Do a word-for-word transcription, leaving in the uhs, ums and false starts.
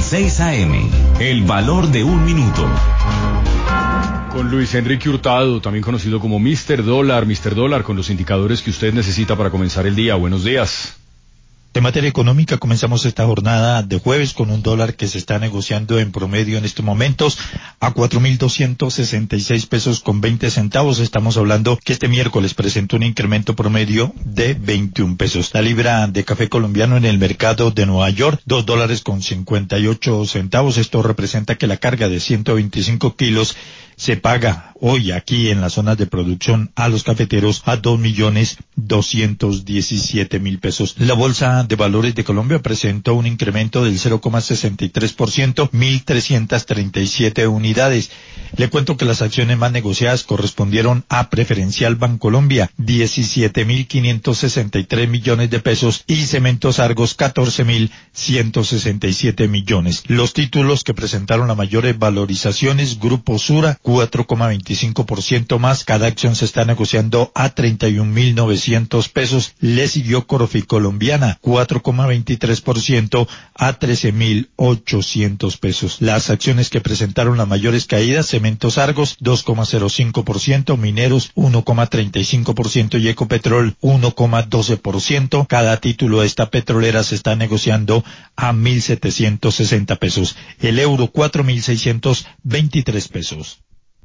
seis A M, El valor de un minuto. Con Luis Enrique Hurtado, también conocido como míster Dólar, míster Dólar, con los indicadores que usted necesita para comenzar el día. Buenos días. En materia económica, comenzamos esta jornada de jueves con un dólar que se está negociando en promedio en estos momentos a cuatro mil doscientos sesenta y seis pesos con veinte centavos. Estamos hablando que este miércoles presentó un incremento promedio de veintiún pesos. La libra de café colombiano en el mercado de Nueva York, dos dólares con cincuenta y ocho centavos. Esto representa que la carga de ciento veinticinco kilos se paga hoy aquí en las zonas de producción a los cafeteros a dos millones doscientos diecisiete mil pesos. La Bolsa de Valores de Colombia presentó un incremento del cero coma sesenta y tres por ciento, mil trescientas treinta y siete unidades. Le cuento que las acciones más negociadas correspondieron a Preferencial Bancolombia, diecisiete mil quinientos sesenta y tres millones de pesos, y Cementos Argos, catorce mil ciento sesenta y siete millones. Los títulos que presentaron las mayores valorizaciones: Grupo Sura, cuatro coma veinticinco por ciento más, cada acción se está negociando a treinta y un mil novecientos pesos. Le siguió Corfi Colombiana, cuatro coma veintitrés por ciento a trece mil ochocientos pesos. Las acciones que presentaron las mayores caídas: Cementos Argos, dos coma cero cinco por ciento, Mineros, uno coma treinta y cinco por ciento y Ecopetrol, uno coma doce por ciento. Cada título de esta petrolera se está negociando a mil setecientos sesenta pesos. El euro, cuatro mil seiscientos veintitrés pesos.